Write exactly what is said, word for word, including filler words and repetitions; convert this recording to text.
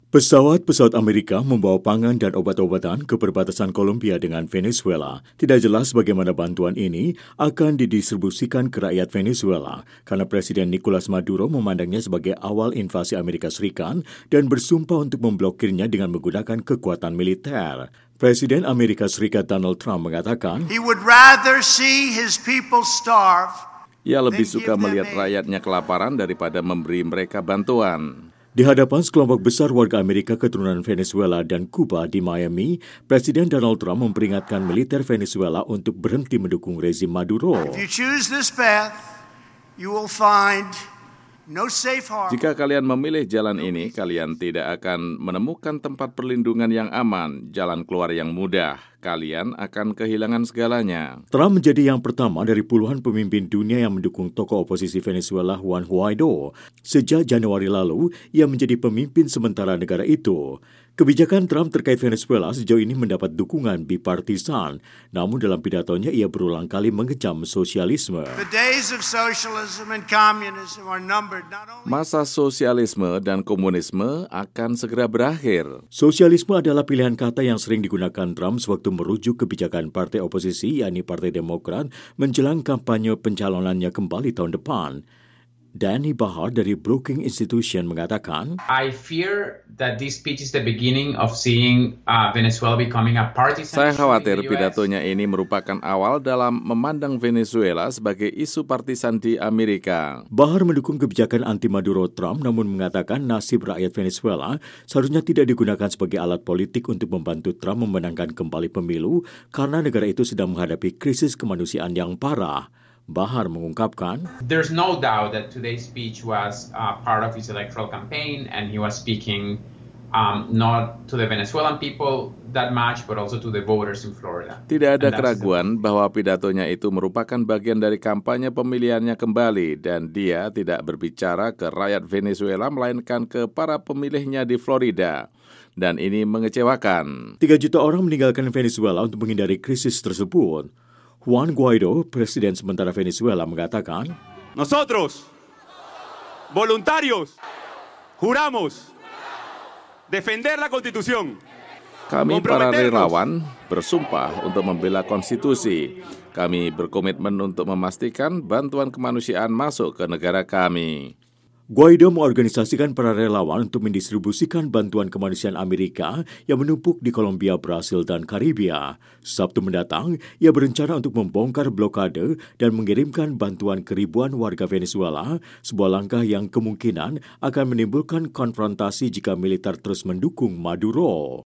Pesawat-pesawat Amerika membawa pangan dan obat-obatan ke perbatasan Kolombia dengan Venezuela. Tidak jelas bagaimana bantuan ini akan didistribusikan ke rakyat Venezuela karena Presiden Nicolas Maduro memandangnya sebagai awal invasi Amerika Serikat dan bersumpah untuk memblokirnya dengan menggunakan kekuatan militer. Presiden Amerika Serikat Donald Trump mengatakan, He would rather see his people starve. Ia lebih suka melihat rakyatnya kelaparan daripada memberi mereka bantuan. Di hadapan sekelompok besar warga Amerika keturunan Venezuela dan Kuba di Miami, Presiden Donald Trump memperingatkan militer Venezuela untuk berhenti mendukung rezim Maduro. If you choose this path, you will find no safe harbor. Jika kalian memilih jalan ini, kalian tidak akan menemukan tempat perlindungan yang aman, jalan keluar yang mudah. Kalian akan kehilangan segalanya. Trump menjadi yang pertama dari puluhan pemimpin dunia yang mendukung tokoh oposisi Venezuela Juan Guaido. Sejak Januari lalu, ia menjadi pemimpin sementara negara itu. Kebijakan Trump terkait Venezuela sejauh ini mendapat dukungan bipartisan. Namun dalam pidatonya ia berulang kali mengecam sosialisme. The days of socialism and communism are numbered not only. Masa sosialisme dan komunisme akan segera berakhir. Sosialisme adalah pilihan kata yang sering digunakan Trump sewaktu merujuk kebijakan partai oposisi, yakni Partai Demokrat, menjelang kampanye pencalonannya kembali tahun depan. Danny Bahar dari Brookings Institution mengatakan, I fear that this speech is the beginning of seeing uh, Venezuela becoming a partisan. Saya khawatir pidatonya ini merupakan awal dalam memandang Venezuela sebagai isu partisan di Amerika. Bahar mendukung kebijakan anti-Maduro Trump namun mengatakan nasib rakyat Venezuela seharusnya tidak digunakan sebagai alat politik untuk membantu Trump memenangkan kembali pemilu karena negara itu sedang menghadapi krisis kemanusiaan yang parah. Bahar mengungkapkan, There's no doubt that today's speech was uh, part of his electoral campaign and he was speaking um, not to the Venezuelan people that much but also to the voters in Florida. Tidak ada keraguan bahwa pidatonya itu merupakan bagian dari kampanye pemilihannya kembali dan dia tidak berbicara ke rakyat Venezuela melainkan ke para pemilihnya di Florida. Dan ini mengecewakan. Tiga juta orang meninggalkan Venezuela untuk menghindari krisis tersebut. Juan Guaido, Presiden sementara Venezuela, mengatakan, Nosotros, voluntarios, juramos defender la Constitución. Kami para relawan bersumpah untuk membela konstitusi. Kami berkomitmen untuk memastikan bantuan kemanusiaan masuk ke negara kami. Guaido mengorganisasikan para relawan untuk mendistribusikan bantuan kemanusiaan Amerika yang menumpuk di Kolombia, Brasil, dan Karibia. Sabtu mendatang, ia berencana untuk membongkar blokade dan mengirimkan bantuan ke ribuan warga Venezuela, sebuah langkah yang kemungkinan akan menimbulkan konfrontasi jika militer terus mendukung Maduro.